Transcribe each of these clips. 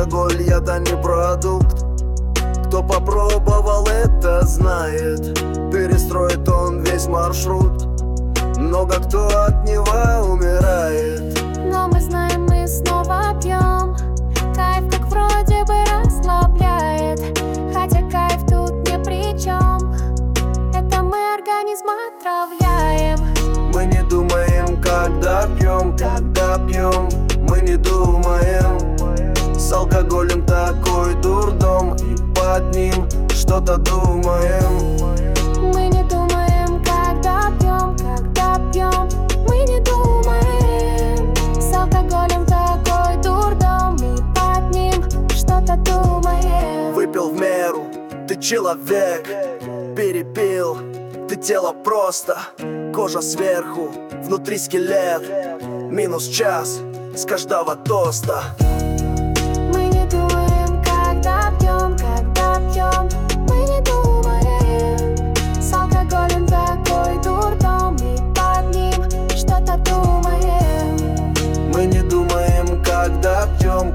Алкоголь, это не продукт. Кто попробовал, это знает. Перестроит он весь маршрут. Много кто от него умирает. Но мы знаем, мы снова пьем. Кайф как вроде бы расслабляет, хотя кайф тут ни при чем. Это мы организм отравляем. Мы не думаем, когда пьем, мы не думаем. С алкоголем такой дурдом, и под ним что-то думаем. Мы не думаем, когда пьем, мы не думаем. С алкоголем такой дурдом, и под ним что-то думаем. Выпил в меру, ты человек. Перепил, ты тело просто. Кожа сверху, внутри скелет. Минус час с каждого тоста. Мы не думаем, когда пьем, мы не думаем. С алкоголем такой дурдом, и под ним что-то думаем. Мы не думаем, когда пьем,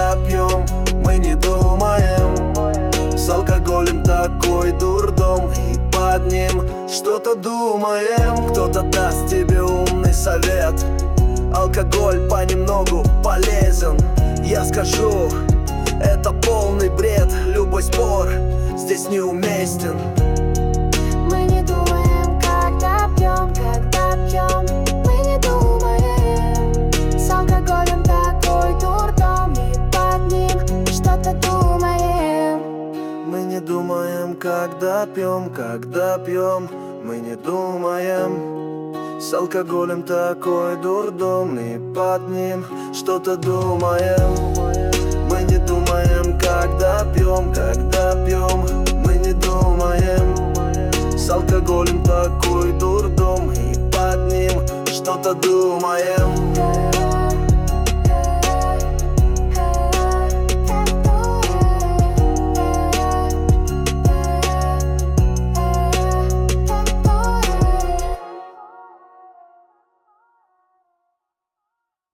мы не думаем. С алкоголем такой дурдом, и под ним что-то думаем. Кто-то даст тебе умный совет: алкоголь понемногу полезен. Я скажу, это полный бред. Любой спор здесь неуместен. Мы не думаем, когда пьем, мы не думаем. С алкоголем такой дурдом, и под ним что-то думаем. Мы не думаем, когда пьем, мы не думаем. С алкоголем такой дурдом, и под ним что-то думаем. Мы не думаем, когда пьем, мы не думаем. С алкоголем такой дурдом, и под ним что-то думаем.